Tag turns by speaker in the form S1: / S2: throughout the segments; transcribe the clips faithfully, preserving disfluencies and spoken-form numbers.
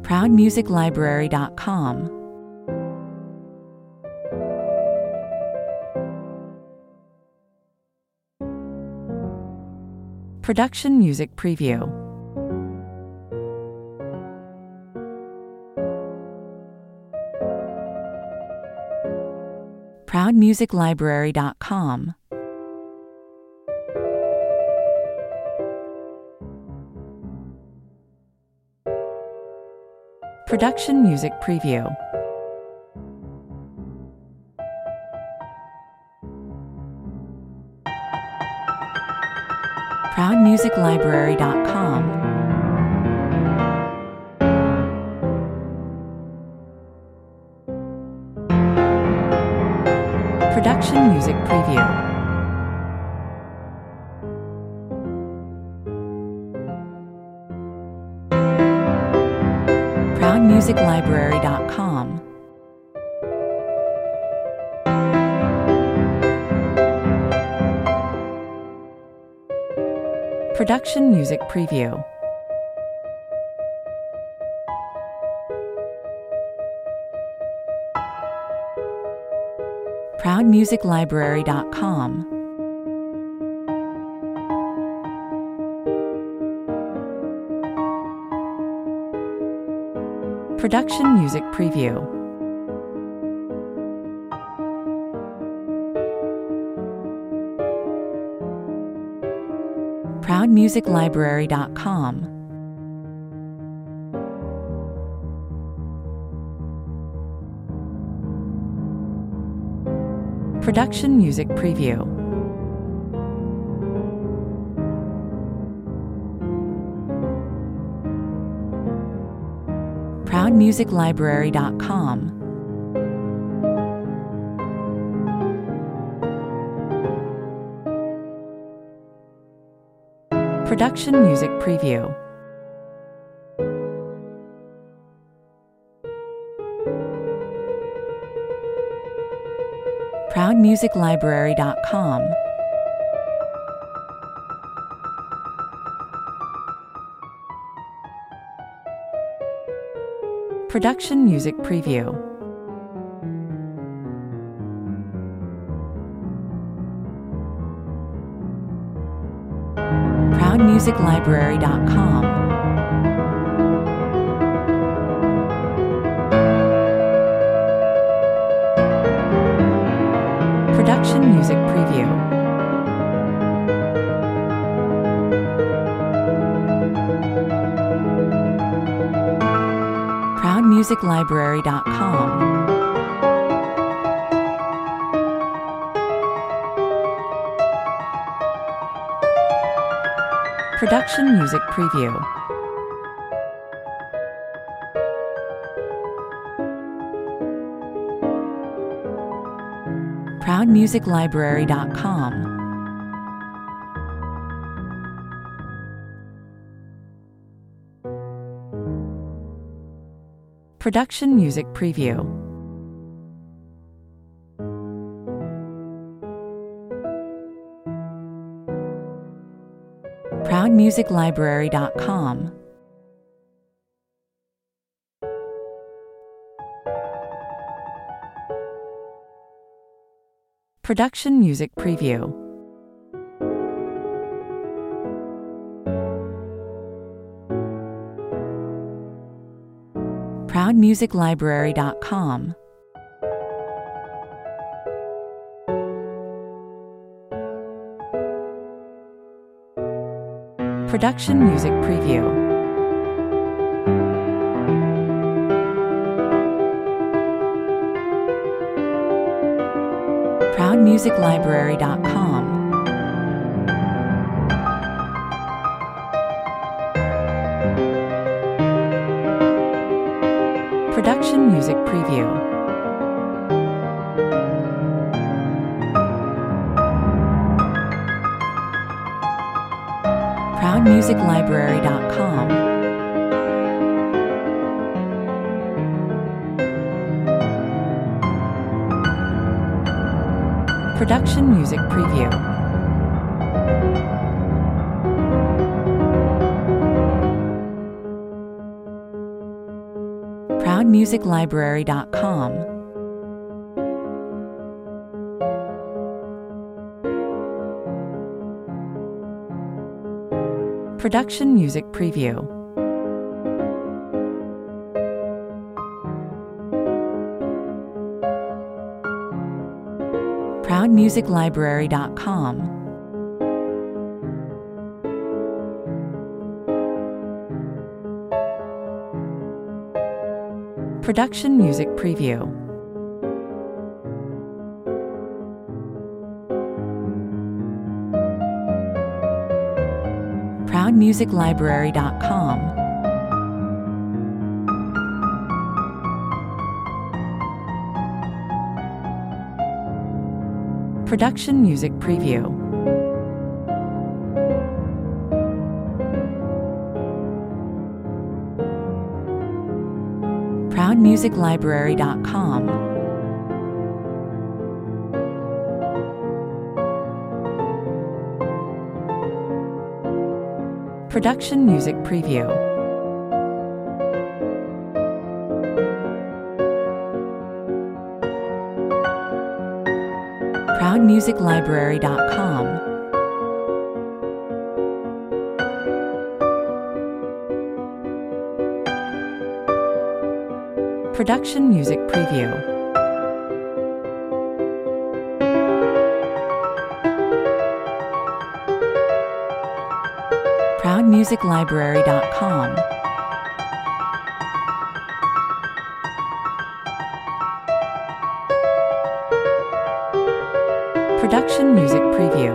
S1: proud music library dot com. Production Music Preview. proud music library dot com. Production Music Preview. proud music library dot com. Production Music Preview. proud music library dot com. Production Music Preview. proud music library dot com. Production Music Preview. proud music library dot com. Production Music Preview. proud music library dot com. Production Music Preview. proud music library dot com. Production Music Preview. proud music library dot com. Production Music Preview. proud music library dot com. Production Music Preview. proud music library dot com. Production Music Preview. proud music library dot com. Production Music Preview. proud music library dot com. Production Music Preview. proud music library dot com. Production Music Preview. proud music library dot com. Production Music Preview. music library dot com. Production Music Preview. proud music library dot com. Production Music Preview. proud music library dot com. Production Music Preview. proud music library dot com. Production Music Preview. proud music library dot com. Production Music Preview. proud music library dot com. Production Music Preview.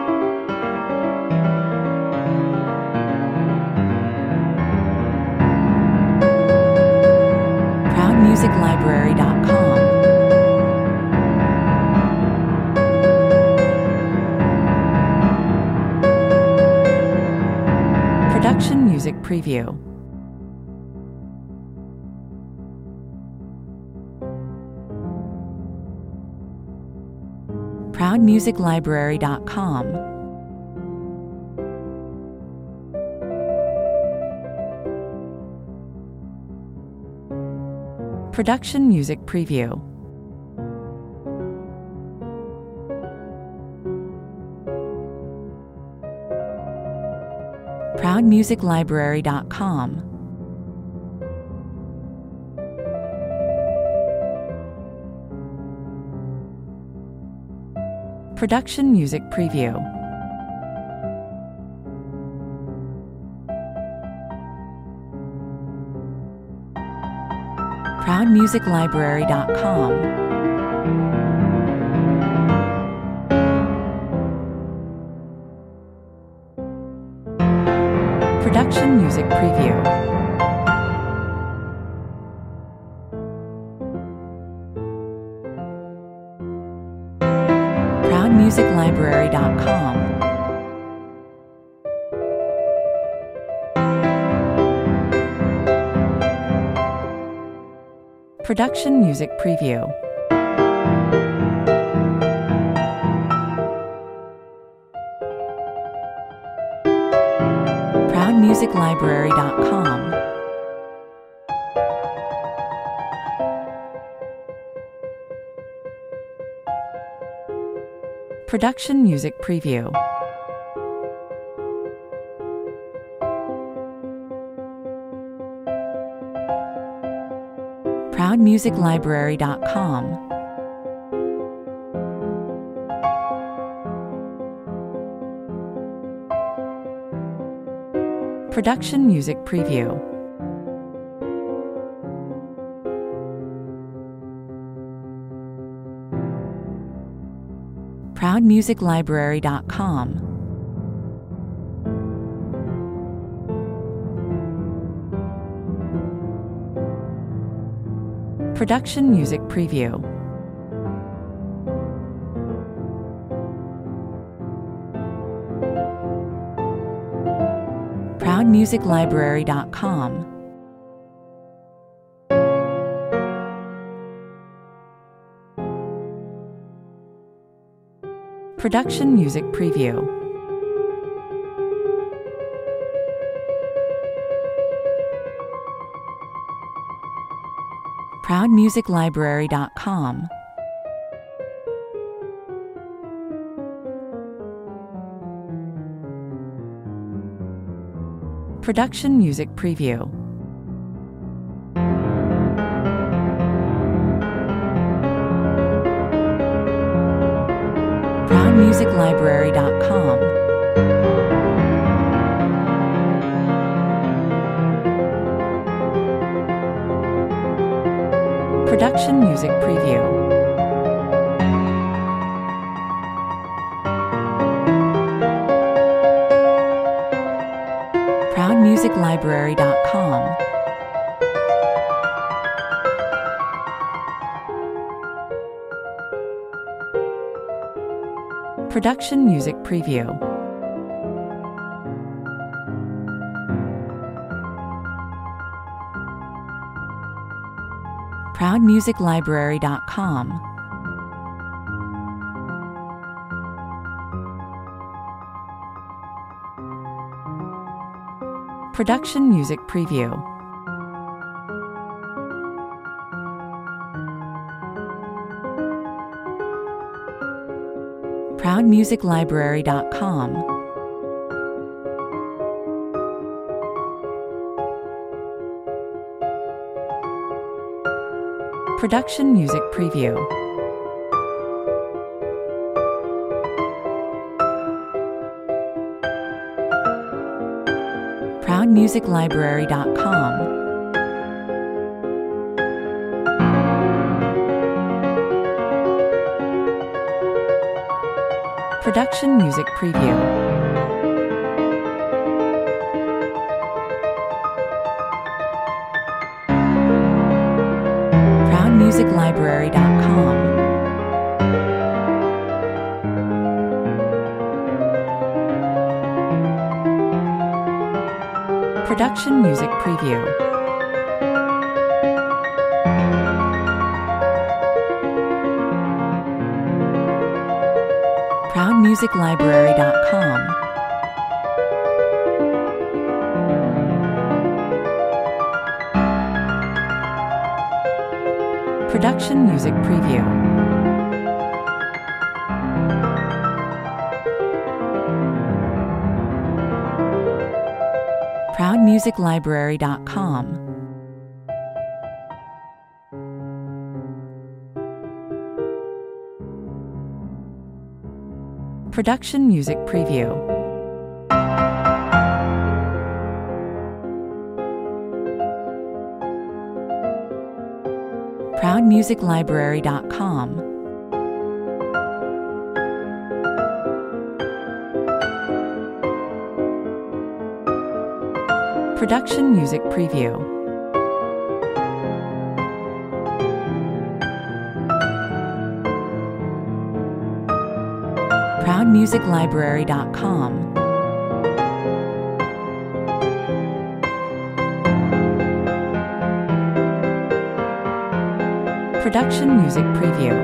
S1: proud music library dot com. Production Music Preview. proud music library dot com. Production Music Preview. proud music library dot com. Production Music Preview. proud music library dot com. Production Music Preview. proud music library dot com. Production Music Preview. proud music library dot com. Production Music Preview. proud music library dot com. Production Music Preview. proud music library dot com. Production Music Preview. proud music library dot com. Production Music Preview. proud music library dot com. Production Music Preview. proud music library dot com. Production Music Preview. proud music library dot com. Production Music Preview. proud music library dot com. Production Music Preview. proud music library dot com. Production Music Preview. proud music library dot com. Production Music Preview. proud music library dot com. Production Music Preview. proud music library dot com. Production Music Preview. proud music library dot com. Production Music Preview. proud music library dot com. Production Music Preview. proud music library dot com. Production Music Preview.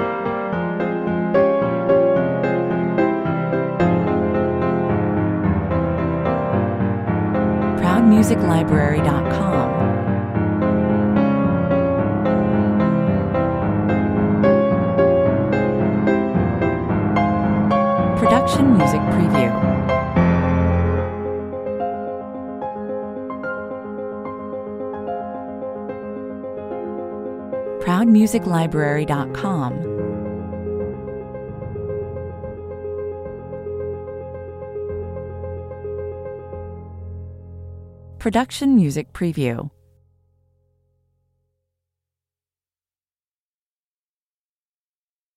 S1: proud music library dot com. Production Music Preview. proud music library dot com. Production Music Preview.